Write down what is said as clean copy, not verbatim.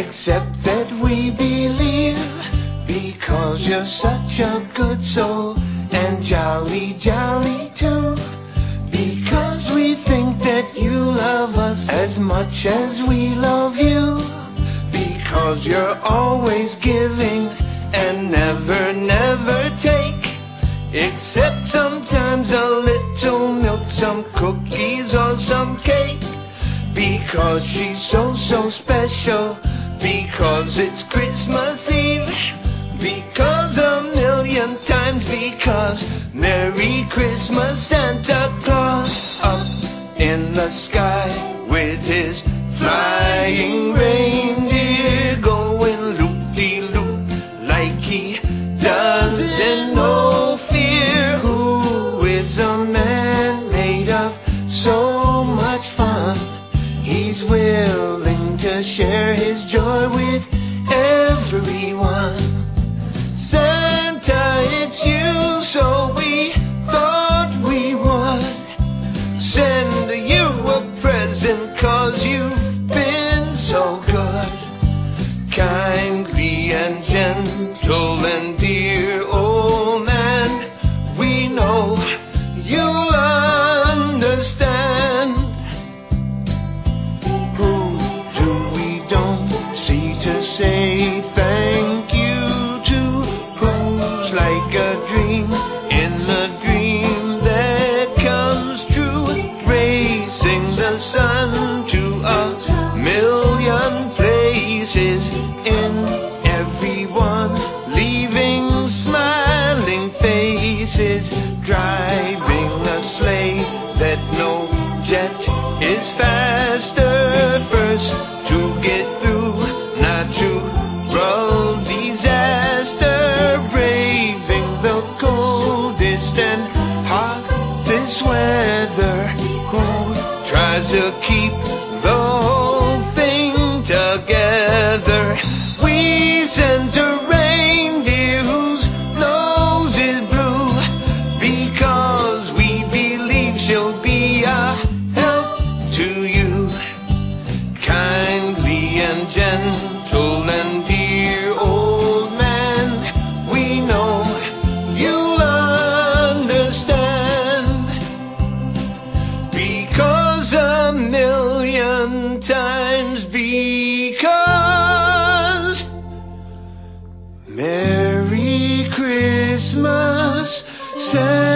except that we believe, because you're such a good soul, and jolly, jolly too, because we think that you love us as much as we love you, because you're always giving and never, never take, except sometimes a little milk, some cookies or some cake, because she's so, so special, because it's Christmas Eve, because a million times because Merry Christmas, Santa Claus, up in the sky with his flying reindeer, going loop-de-loop like he doesn't know fear. Who is a man made of so much fun? He's willing to share his joy with everyone. Santa, it's you, so we thought we would send you a present, 'cause you've been so good, kindly and gentle and dear old man. We know you'll understand. Who do we don't see to say thank you to? Who's like a dream in a dream that comes true, raising the sun to a million places in everyone, leaving smiling faces, driving a sleigh that no jet is faster, first to get through natural disaster, braving the coldest and hottest weather, who tries to keep the whole thing together. We sent a reindeer whose nose is blue, because we believe she'll be a help to you, kindly and gentle and dear old man. We know you'll understand, because a million times because Merry Christmas, Santa.